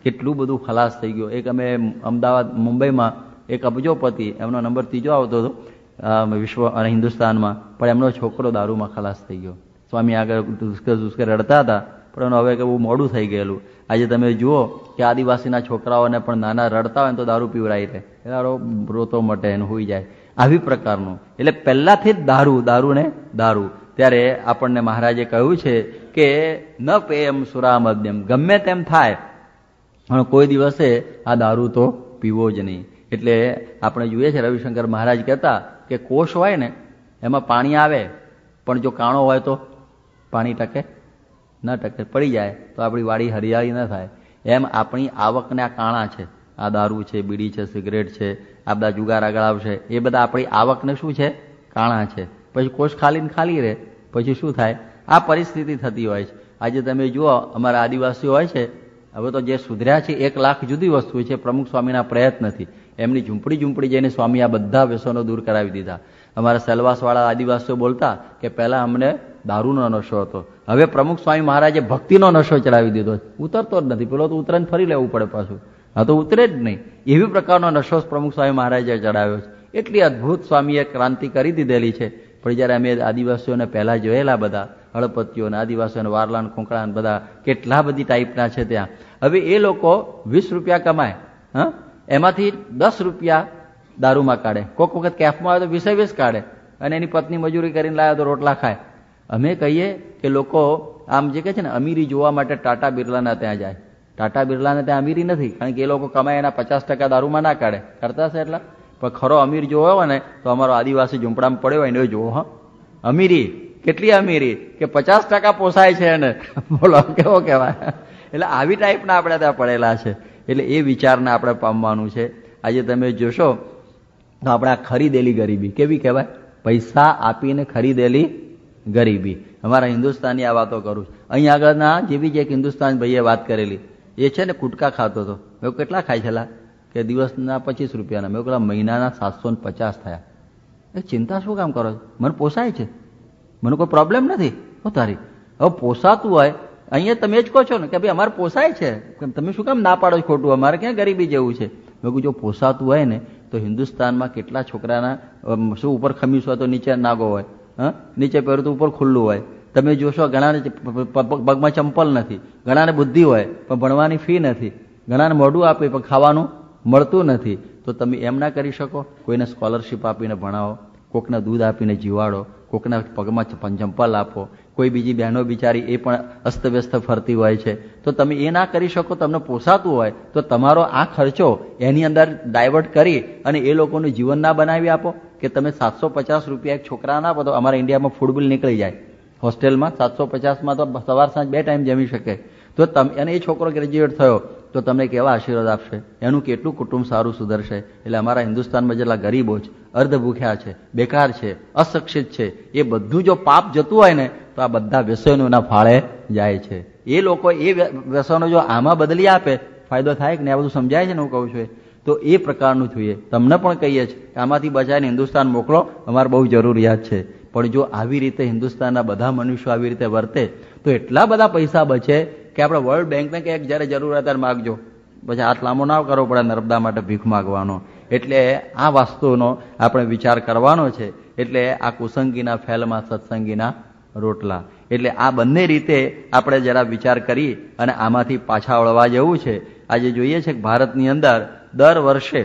કેટલું બધું ખલાસ થઈ ગયું. એક અમે અમદાવાદ મુંબઈમાં એક અબજોપતિ, એમનો નંબર 3 આવતો હતો વિશ્વ અને હિન્દુસ્તાનમાં, પણ એમનો છોકરો દારૂમાં ખલાસ થઈ ગયો. સ્વામી આગળ દુષ્કર રડતા હતા, પણ હવે કે બહુ મોડું થઈ ગયેલું. આજે તમે જુઓ કે આદિવાસીના છોકરાઓને પણ નાના રડતા હોય ને તો દારૂ પીવડાવી દે, એટલે રોતો મટે એને હોઈ જાય, આવી પ્રકારનું. એટલે પહેલાથી જ દારૂ ને દારૂ. ત્યારે આપણને મહારાજે કહ્યું છે કે ન પેયમ સુરામદ્યમ, ગમે તેમ થાય પણ કોઈ દિવસે આ દારૂ તો પીવો જ નહીં. એટલે આપણે જોઈએ છે રવિશંકર મહારાજ કહેતા કે કોષ હોય ને એમાં પાણી આવે, પણ જો કાણો હોય તો પાણી ટકે ન ટકે, પડી જાય તો આપણી વાડી હરિયાળી ન થાય. એમ આપણી આવકને આ કાણા છે, આ દારૂ છે, બીડી છે, સિગરેટ છે, આ બધા જુગાર આગળ આવશે, એ બધા આપણી આવકને શું છે, કાણા છે. પછી કોષ ખાલી ને ખાલી રહે, પછી શું થાય? આ પરિસ્થિતિ થતી હોય છે. આજે તમે જુઓ અમારા આદિવાસીઓ હોય છે, હવે તો જે સુધર્યા છે 1 લાખ જુદી વસ્તુ છે, પ્રમુખ સ્વામીના પ્રયત્નથી એમની ઝૂંપડી જઈને સ્વામી આ બધા વ્યસનો દૂર કરાવી દીધા. અમારા સેલવાસવાળા આદિવાસીઓ બોલતા કે પહેલા અમને દારૂનો નશો હતો, હવે પ્રમુખ સ્વામી મહારાજે ભક્તિનો નશો ચડાવી દીધો, ઉતરતો જ નથી. પેલો તો ઉતરે ફરી લેવું પડે પાછું, હા તો ઉતરે જ નહીં. એવી પ્રકારનો નશો પ્રમુખ સ્વામી મહારાજે ચડાવ્યો છે. એટલી અદભુત સ્વામીએ ક્રાંતિ કરી દીધેલી છે. પણ જયારે અમે આદિવાસીઓને પહેલા જોયેલા, બધા હળપતિઓને, આદિવાસીઓને, વારલાન, ખોંકળાન, બધા કેટલા બધી ટાઈપના છે ત્યાં. હવે એ લોકો 20 રૂપિયા કમાય, હા, એમાંથી 10 રૂપિયા દારૂમાં કાઢે, કોઈક વખત કેફમાં આવે તો 20 કાઢે, અને એની પત્ની મજૂરી કરીને લાવે તો રોટલા ખાય. અમે કહીએ કે લોકો આમ જે કહે છે ને અમીરી જોવા માટે ટાટા બિરલાના ત્યાં જાય. ટાટા બિરલાને ત્યાં અમીરી નથી, કારણ કે એ લોકો કમાય એના 50% દારૂમાં ના કાઢે, કરતા હશે એટલા. પણ ખરો અમીર જોવો હોય ને તો અમારો આદિવાસી ઝૂંપડામાં પડ્યો હોય ને એ જોવો. હા, અમીરી કેટલી અમીરી કે 50% પોસાય છે એને, બોલો કેવો કહેવાય. એટલે આવી ટાઈપના આપણે ત્યાં પડેલા છે. એટલે એ વિચારને આપણે પામવાનું છે. આજે તમે જોશો તો આપણે આ ખરીદેલી ગરીબી કેવી કહેવાય? પૈસા આપીને ખરીદેલી ગરીબી. અમારા હિન્દુસ્તાની આ વાતો કરું છું. અહીં આગળના જેવી જ એક હિન્દુસ્તાન ભાઈએ વાત કરેલી, એ છે ને કુટકા ખાતો હતો. મેં કેટલા ખાય છેલ્લા કે દિવસના 25 રૂપિયાના, મેં પેલા મહિનાના 750 થયા. એ ચિંતા શું કામ કરો છો? મને પોસાય છે, મને કોઈ પ્રોબ્લેમ નથી. તારી હવે પોસાતું હોય, અહીંયા તમે જ કહો છો ને કે ભાઈ અમારે પોસાય છે, તમે શું કામ ના પાડો છો? ખોટું, અમારે ક્યાં ગરીબી જેવું છે? મેં કહ્યું જો પોસાતું હોય ને તો હિન્દુસ્તાનમાં કેટલા છોકરાના શું ઉપર ખમીસ હોય તો નીચે નાગો હોય, હા, નીચે પહેરું તો ઉપર ખુલ્લું હોય. તમે જોશો ઘણાને પગમાં ચંપલ નથી, ઘણાને બુદ્ધિ હોય પણ ભણવાની ફી નથી, ઘણાને મોઢું આપે પણ ખાવાનું મળતું નથી. તો તમે એમ ના કરી શકો? કોઈને સ્કોલરશીપ આપીને ભણાવો, કોકને દૂધ આપીને જીવાડો, કોકના પગમાં ચંપલ આપો, કોઈ બીજી બહેનો બિચારી એ પણ અસ્તવ્યસ્ત ફરતી હોય છે, તો તમે એ ના કરી શકો? તમને પોસાતું હોય તો તમારો આ ખર્ચો એની અંદર ડાયવર્ટ કરી અને એ લોકોનું જીવન ના બનાવી આપો. કે તમે 750 રૂપિયા એક છોકરા ના આપો તો અમારા ઇન્ડિયામાં ફૂડ બિલ નીકળી જાય. હોસ્ટેલમાં 750માં તો સવાર સાંજ 2 ટાઈમ જમી શકે. તો તમે અને એ છોકરો ગ્રેજ્યુએટ થયો તો તમને કેવા આશીર્વાદ આપશે? એનું કેટલું કુટુંબ સારું સુધરશે? એટલે અમારા હિન્દુસ્તાનમાં જેટલા ગરીબો છે, અર્ધ ભૂખ્યા છે, બેકાર છે, અશિક્ષિત છે, એ બધું જો પાપ જતું હોય ને તો આ બધા વ્યસનોના ફાળે જાય છે. એ લોકો એ વ્યસનો જો આમાં બદલી આપે, ફાયદો થાય કે ને? આ બધું સમજાય છે ને હું કહું છું? તો એ પ્રકારનું જોઈએ. તમને પણ કહીએ છીએ કે આમાંથી બચાવીને હિન્દુસ્તાન મોકલો, અમારે બહુ જરૂરિયાત છે. પણ જો આવી રીતે હિન્દુસ્તાનના બધા મનુષ્યો આવી રીતે વર્તે તો એટલા બધા પૈસા બચે કે આપણે વર્લ્ડ બેંકને કે જ્યારે જરૂર હોય ત્યારે માગજો, પછી હાથ લાંબો ના કરવો પડે નર્મદા માટે ભીખ માગવાનો. એટલે આ વસ્તુનો આપણે વિચાર કરવાનો છે. એટલે આ કુસંગીના ફેલમાં સત્સંગીના રોટલા. એટલે આ બંને રીતે આપણે જરા વિચાર કરી અને આમાંથી પાછા વળવા જેવું છે. આજે જોઈએ છે કે ભારતની અંદર દર વર્ષે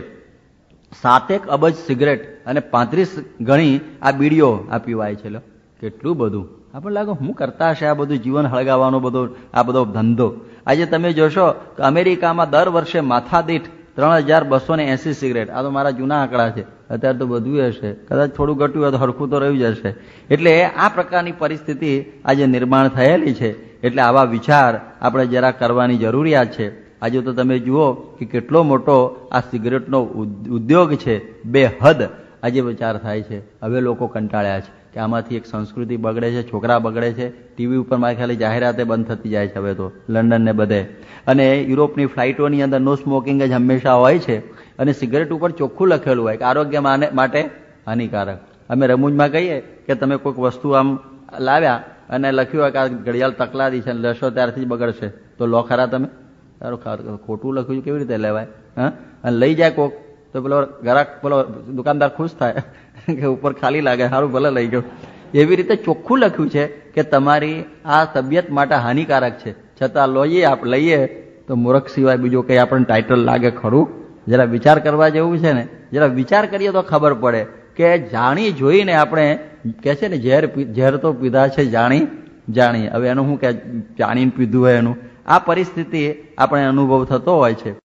7 અબજ સિગરેટ અને 35 ગણી આ બીડીઓ આ પીવાય છે. કેટલું બધું આપણે લાગે હું કરતા હશે આ બધું જીવન હળગાવવાનો આ બધો ધંધો. આજે તમે જોશો તો અમેરિકામાં દર વર્ષે માથા દીઠ 3280 સિગરેટ. આ તો મારા જૂના આંકડા છે, અત્યારે તો બધું હશે, કદાચ થોડું ઘટ્યું હોય તો હરખું તો રહ્યું જ હશે. એટલે આ પ્રકારની પરિસ્થિતિ આજે નિર્માણ થયેલી છે. એટલે આવા વિચાર આપણે જરા કરવાની જરૂરિયાત છે. આજે તો તમે જુઓ કે કેટલો મોટો આ સિગરેટનો ઉદ્યોગ છે, બેહદ આજે વિચાર થાય છે. હવે લોકો કંટાળ્યા છે કે આમાંથી એક સંસ્કૃતિ બગડે છે, છોકરા બગડે છે. ટીવી ઉપર મારી ખાલી જાહેરાતે બંધ થતી જાય છે હવે તો, લંડન ને બધે. અને યુરોપની ફ્લાઇટોની અંદર નો સ્મોકિંગ જ હંમેશા હોય છે. અને સિગરેટ ઉપર ચોખ્ખું લખેલું હોય કે આરોગ્ય માટે હાનિકારક. અમે રમૂજમાં કહીએ કે તમે કોઈક વસ્તુ આમ લાવ્યા અને લખ્યું હોય કે આ ઘડિયાળ તકલાદી છે, લેશો ત્યારથી જ બગડશે, તો લો ખરા તમે? તારું ખોટું લખ્યું કેવી રીતે લેવાય? હા, અને લઈ જાય કોક તો પેલો ગ્રાહક પેલો દુકાનદાર ખુશ થાય કે ઉપર ખાલી લાગે, સારું ભલે લઈ ગયો. એવી રીતે ચોખ્ખું લખ્યું છે કે તમારી આ તબિયત માટે હાનિકારક છે, છતાં લઈએ તો મૂર્ખ સિવાય બીજો કઈ આપણને ટાઇટલ લાગે ખરું? જરા વિચાર કરવા જેવું છે ને. જરા વિચાર કરીએ તો ખબર પડે કે જાણી જોઈને આપણે કે છે ને ઝેર તો પીધા છે જાણી. હવે એનું શું કે જાણીને પીધું હોય એનું આ પરિસ્થિતિ આપણે અનુભવ થતો હોય છે.